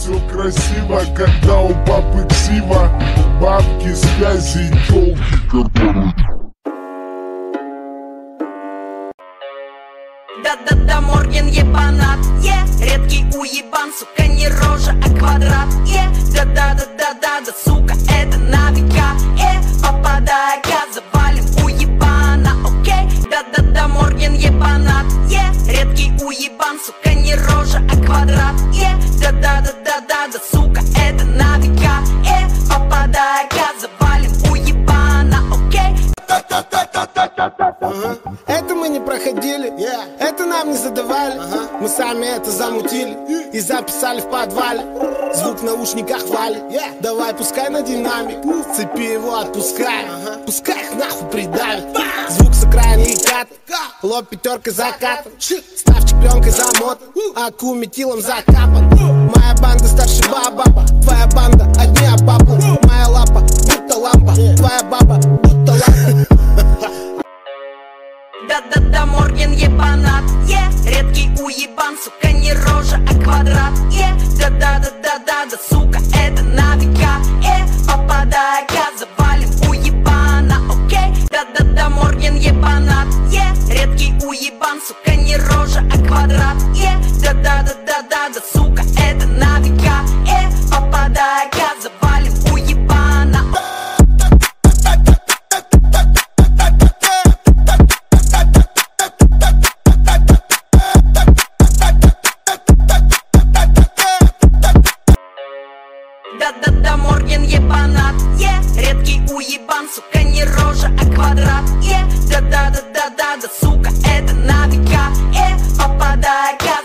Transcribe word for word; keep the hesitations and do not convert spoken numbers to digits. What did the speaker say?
все красиво, когда у папы ксива. Бабки, связи и тёлки, которые... Да-да-да, Морген ебанат, е редкий уебан, сука, не рожа, а квадрат, е Да-да-да-да-да-да, сука, это на века, э Попадая, я завалим уебана, окей Да-да-да, Морген ебанат, е редкий уебан, сука, не рожа, а квадрат, е Да-да-да-да-да-да, сука, это на века, э Попадая, я завалим уебана, окей Ага. Это мы не проходили, yeah. Это нам не задавали, ага. Мы сами это замутили и записали в подвале. Звук в наушниках валит, yeah. Давай пускай на динамик, цепи его отпускай, ага. Пускай их нахуй придавит. Звук с окраины и кат, лоб пятеркой закат, ставчик пленкой замотан, аку метилом закапан. Моя банда старше баба, твоя банда одни обапы. Моя лапа будто лампа, твоя баба будто лампа. Да-да-да, Морген ебанат, е редкий уебан, сука, не рожа, а квадрат, е Да-да-да-да-да-да, сука, это на века, э Попадая, я завалим уебана, окей Да-да-да, Морген ебанат, е редкий уебан, сука, не рожа, а квадрат, е Да-да-да-да-да-да, сука, это на века, э Попадая, я завалим уебана. Да-да-да, Морген ебанат, е редкий уебан, сука, не рожа, а квадрат, е Да-да-да-да-да-да, сука, это на века, э Попадая, я